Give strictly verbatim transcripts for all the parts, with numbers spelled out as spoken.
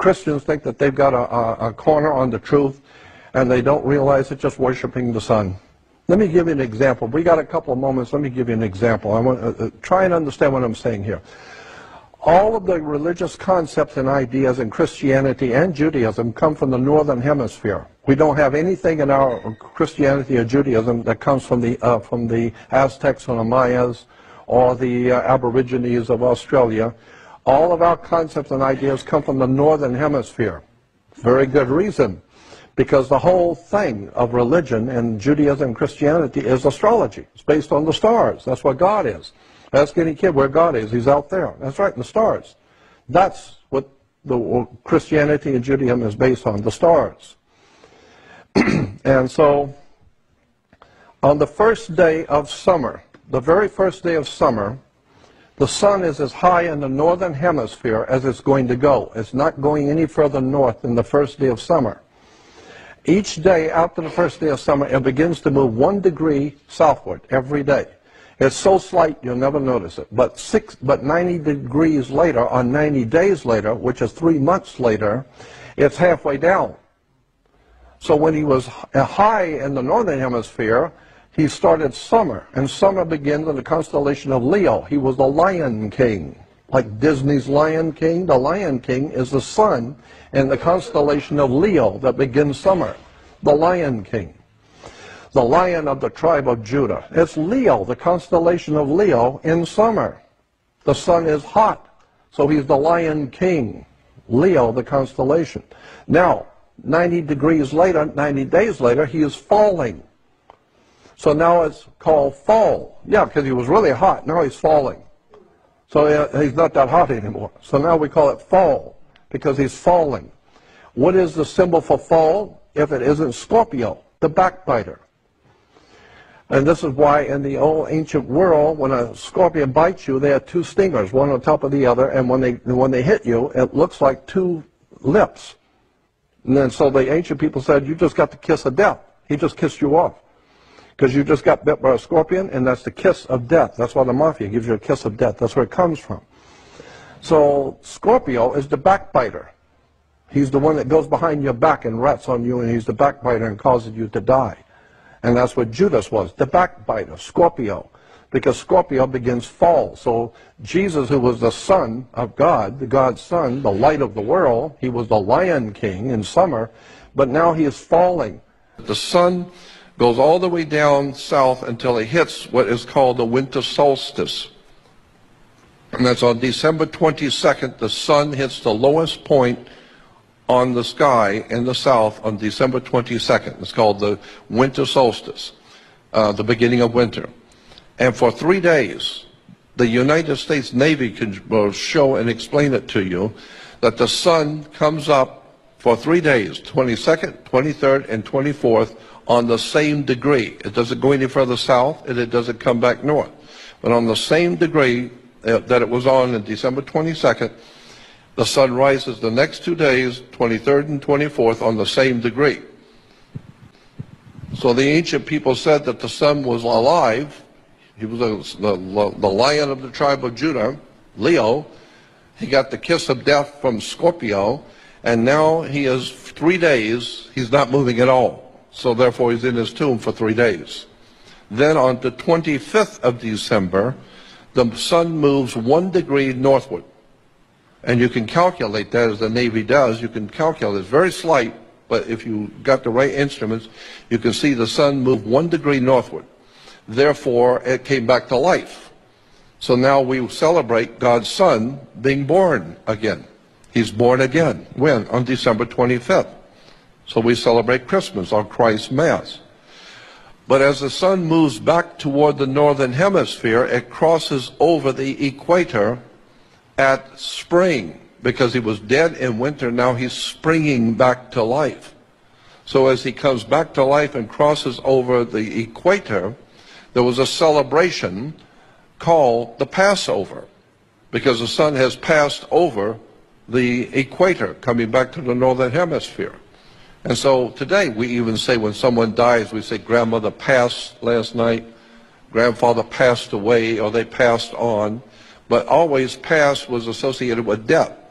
Christians think that they've got a, a, a corner on the truth, and they don't realize it's just worshiping the sun. Let me give you an example. We got a couple of moments. Let me give you an example. I want to uh, try and understand what I'm saying here. All of the religious concepts and ideas in Christianity and Judaism come from the northern hemisphere. We don't have anything in our Christianity or Judaism that comes from the uh, from the Aztecs or the Mayas or the uh, Aborigines of Australia. All of our concepts and ideas come from the northern hemisphere. Very good reason. Because the whole thing of religion and Judaism and Christianity is astrology. It's based on the stars. That's what God is. Ask any kid where God is. He's out there. That's right, in the stars. That's what the Christianity and Judaism is based on, the stars. And so, on the first day of summer, the very first day of summer, the sun is as high in the northern hemisphere as it's going to go. It's not going any further north than the first day of summer. Each day after the first day of summer, it begins to move one degree southward every day. It's so slight you'll never notice it. But six, but ninety degrees later, or ninety days later, which is three months later, it's halfway down. So when he was high in the northern hemisphere, he started summer, and summer begins in the constellation of Leo. He was the Lion King. Like Disney's Lion King, the Lion King is the sun in the constellation of Leo that begins summer. The Lion King. The Lion of the tribe of Judah. It's Leo, the constellation of Leo in summer. The sun is hot, so he's the Lion King. Leo, the constellation. Now, ninety degrees later, ninety days later, he is falling. So now it's called fall. Yeah, because he was really hot. Now he's falling. So he's not that hot anymore. So now we call it fall, because he's falling. What is the symbol for fall if it isn't Scorpio, the backbiter? And this is why in the old ancient world, when a scorpion bites you, they have two stingers, one on top of the other, and when they, when they hit you, it looks like two lips. And then so the ancient people said, you just got the kiss of death. He just kissed you off. Because you just got bit by a scorpion, and that's the kiss of death. That's why the mafia gives you a kiss of death. That's where it comes from. So Scorpio is the backbiter. He's the one that goes behind your back and rats on you, and he's the backbiter and causes you to die. And that's what Judas was, the backbiter, Scorpio. Because Scorpio begins fall. So Jesus, who was the Son of God, the God's Son, the light of the world, he was the Lion King in summer, but now he is falling. The sun goes all the way down south until it hits what is called the winter solstice. And that's on December twenty-second, the sun hits the lowest point on the sky in the south on December twenty-second. It's called the winter solstice, uh, the beginning of winter. And for three days, the United States Navy can uh, show and explain it to you that the sun comes up for three days, twenty-second, twenty-third, and twenty-fourth, on the same degree. It doesn't go any further south, and it doesn't come back north. But on the same degree uh, that it was on in December twenty-second, the sun rises the next two days, twenty-third and twenty-fourth, on the same degree. So the ancient people said that the sun was alive. He was a, the, the lion of the tribe of Judah, Leo. He got the kiss of death from Scorpio, and now he is three days, he's not moving at all. So therefore he's in his tomb for three days. Then on the twenty-fifth of December, the sun moves one degree northward. And you can calculate that, as the Navy does. You can calculate. It's very slight, but if you got the right instruments, you can see the sun move one degree northward. Therefore, it came back to life. So now we celebrate God's Son being born again. He's born again. When? On December twenty-fifth. So we celebrate Christmas on Christ's Mass. But as the sun moves back toward the northern hemisphere, it crosses over the equator at spring. Because he was dead in winter, now he's springing back to life. So as he comes back to life and crosses over the equator, there was a celebration called the Passover. Because the sun has passed over the equator, coming back to the northern hemisphere. And so today we even say when someone dies, we say grandmother passed last night, grandfather passed away, or they passed on. But always past was associated with death.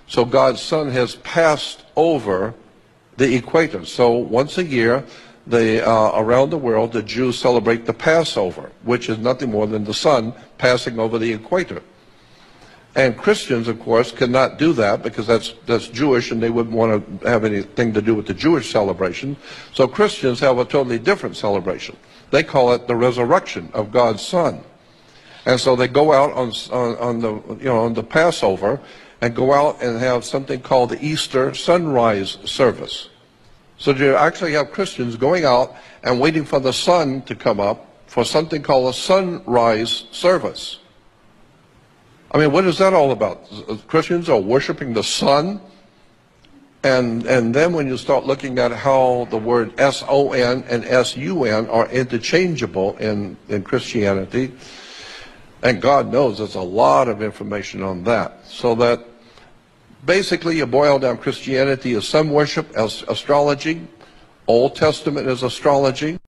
So God's Son has passed over the equator. So once a year, they, uh, around the world, the Jews celebrate the Passover, which is nothing more than the Son passing over the equator. And Christians, of course, cannot do that because that's, that's Jewish, and they wouldn't want to have anything to do with the Jewish celebration. So Christians have a totally different celebration. They call it the resurrection of God's Son. And so they go out on, on, on the, you know, on the Passover and go out and have something called the Easter sunrise service. So you actually have Christians going out and waiting for the sun to come up for something called a sunrise service. I mean, what is that all about? Christians are worshiping the sun, and and then when you start looking at how the word S O N and S U N are interchangeable in, in Christianity, and God knows there's a lot of information on that. So that basically you boil down Christianity as sun worship, as astrology. Old Testament is astrology.